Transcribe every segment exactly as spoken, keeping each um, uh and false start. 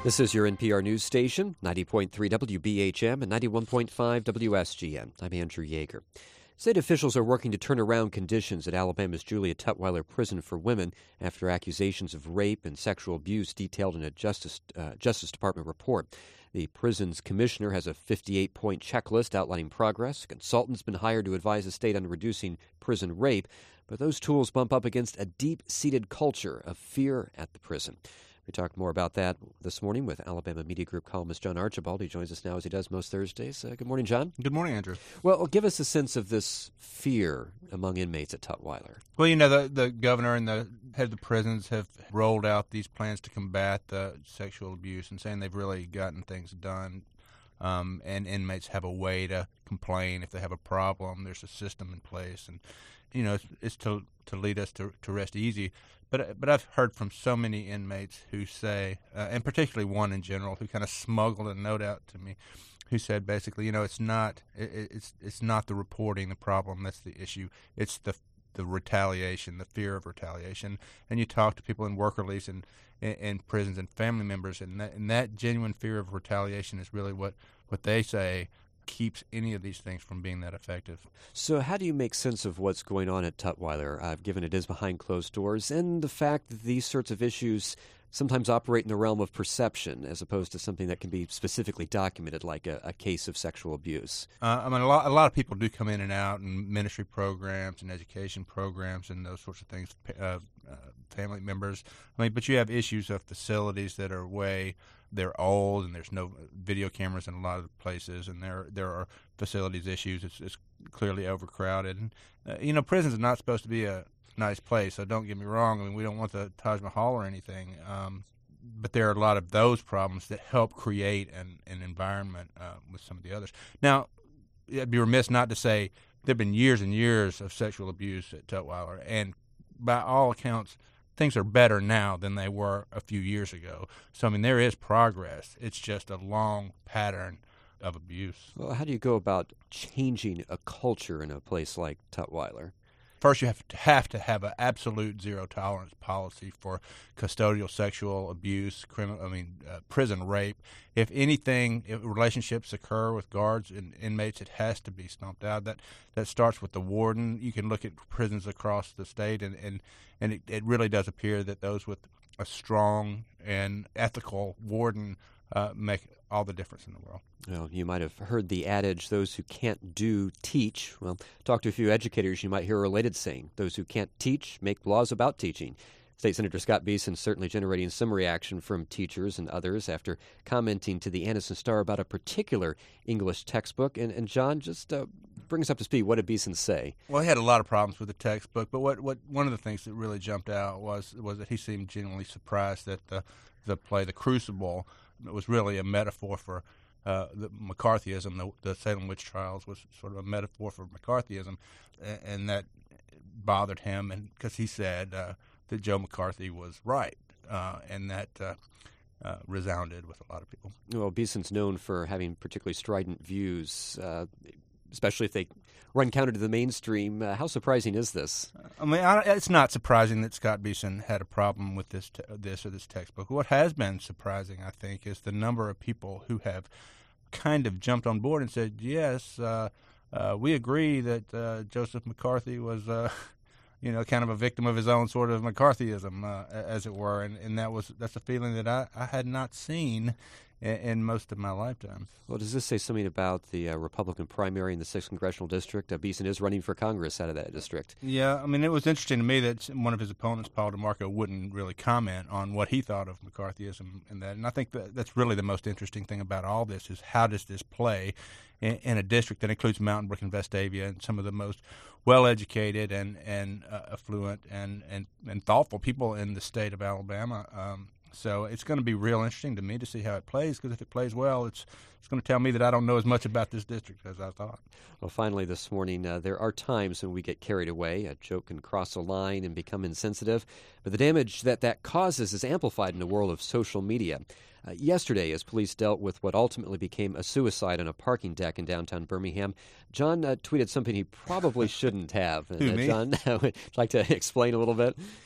This is your N P R News station, ninety point three W B H M and ninety-one point five W S G N. I'm Andrew Yeager. State officials are working to turn around conditions at Alabama's Julia Tutwiler Prison for Women after accusations of rape and sexual abuse detailed in a Justice, uh, Justice Department report. The prison's commissioner has a fifty-eight point checklist outlining progress. A consultant's been hired to advise the state on reducing prison rape, but those tools bump up against a deep-seated culture of fear at the prison. We talked more about that this morning with Alabama Media Group columnist John Archibald. He joins us now as he does most Thursdays. Uh, good morning, John. Good morning, Andrew. Well, give us a sense of this fear among inmates at Tutwiler. Well, you know, the, the governor and the head of the prisons have rolled out these plans to combat the sexual abuse and saying they've really gotten things done. Um, and inmates have a way to complain if they have a problem. There's a system in place. And, you know, it's, it's to to lead us to, to rest easy. But but I've heard from so many inmates who say, uh, and particularly one in general, who kind of smuggled a note out to me, who said basically, you know, it's not it, it's it's not the reporting the problem that's the issue. It's the the retaliation, the fear of retaliation. And you talk to people in work release and in, in prisons and family members, and that, and that genuine fear of retaliation is really what, what they say keeps any of these things from being that effective. So how do you make sense of what's going on at Tutwiler, uh, given it is behind closed doors, and the fact that these sorts of issues sometimes operate in the realm of perception as opposed to something that can be specifically documented, like a, a case of sexual abuse? Uh, I mean, a lot, a lot of people do come in and out in ministry programs and education programs and those sorts of things, uh, uh, family members. I mean, but you have issues of facilities that are way they're old, and there's no video cameras in a lot of places, and there there are facilities issues. It's, it's clearly overcrowded. And, uh, you know, prisons are not supposed to be a nice place, so don't get me wrong. I mean, we don't want the Taj Mahal or anything, um, but there are a lot of those problems that help create an, an environment uh, with some of the others. Now, I'd be remiss not to say there have been years and years of sexual abuse at Tutwiler, and by all accounts, things are better now than they were a few years ago. So, I mean, there is progress. It's just a long pattern of abuse. Well, how do you go about changing a culture in a place like Tutwiler? First, you have to have to have an absolute zero tolerance policy for custodial sexual abuse, criminal, I mean, uh, prison rape. If anything, if relationships occur with guards and inmates, it has to be stomped out. That that starts with the warden. You can look at prisons across the state, and and, and it, it really does appear that those with a strong and ethical warden uh, make all the difference in the world. Well, you might have heard the adage, those who can't do, teach. Well, talk to a few educators, you might hear a related saying, those who can't teach make laws about teaching. State Senator Scott Beeson certainly generating some reaction from teachers and others after commenting to the Anniston Star about a particular English textbook. And, and John, just uh, bring us up to speed. What did Beeson say? Well, he had a lot of problems with the textbook, but what, what one of the things that really jumped out was was that he seemed genuinely surprised that the, the play The Crucible was really a metaphor for uh, the McCarthyism. The, the Salem witch trials was sort of a metaphor for McCarthyism, and, and that bothered him, and because he said uh, that Joe McCarthy was right, uh, and that uh, uh, resounded with a lot of people. Well, Beeson's known for having particularly strident views, uh, especially if they run counter to the mainstream. Uh, how surprising is this? I mean, I, it's not surprising that Scott Beeson had a problem with this, te- this or this textbook. What has been surprising, I think, is the number of people who have kind of jumped on board and said, yes, uh, uh, we agree that uh, Joseph McCarthy was, uh, you know, kind of a victim of his own sort of McCarthyism, uh, as it were, and, and that was that's a feeling that I, I had not seen in, in most of my lifetime. Well, does this say something about the uh, Republican primary in the sixth Congressional District? Uh, Beeson is running for Congress out of that district. Yeah, I mean, it was interesting to me that one of his opponents, Paul DeMarco, wouldn't really comment on what he thought of McCarthyism and that. And I think that that's really the most interesting thing about all this is how does this play in, in a district that includes Mountain Brook and Vestavia and some of the most well-educated and, and uh, affluent and, and, and thoughtful people in the state of Alabama. Um, So it's going to be real interesting to me to see how it plays, because if it plays well, it's it's going to tell me that I don't know as much about this district as I thought. Well, finally this morning, uh, there are times when we get carried away. A joke can cross a line and become insensitive, but the damage that that causes is amplified in the world of social media. Uh, yesterday, as police dealt with what ultimately became a suicide on a parking deck in downtown Birmingham, John uh, tweeted something he probably shouldn't have. And, Who, uh, me? John, would you like to explain a little bit?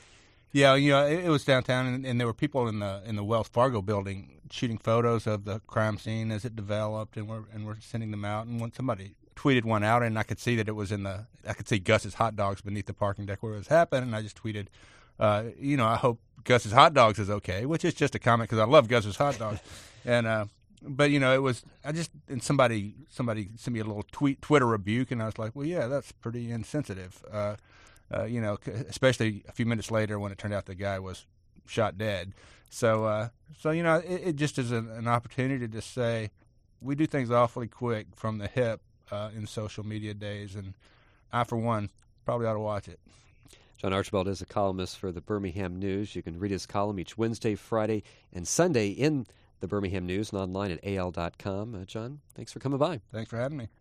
Yeah, you know, it, it was downtown, and, and there were people in the in the Wells Fargo building shooting photos of the crime scene as it developed, and we're and we're sending them out. And when somebody tweeted one out, and I could see that it was in the, I could see Gus's hot dogs beneath the parking deck where it was happening, and I just tweeted, uh, you know, I hope Gus's hot dogs is okay, which is just a comment because I love Gus's hot dogs, and uh, but you know, it was I just and somebody somebody sent me a little tweet Twitter rebuke, and I was like, well, yeah, that's pretty insensitive. Uh, Uh, you know, especially a few minutes later when it turned out the guy was shot dead. So, uh, so you know, it, it just is an, an opportunity to say we do things awfully quick from the hip uh, in social media days, and I, for one, probably ought to watch it. John Archibald is a columnist for the Birmingham News. You can read his column each Wednesday, Friday, and Sunday in the Birmingham News and online at A L dot com. Uh, John, thanks for coming by. Thanks for having me.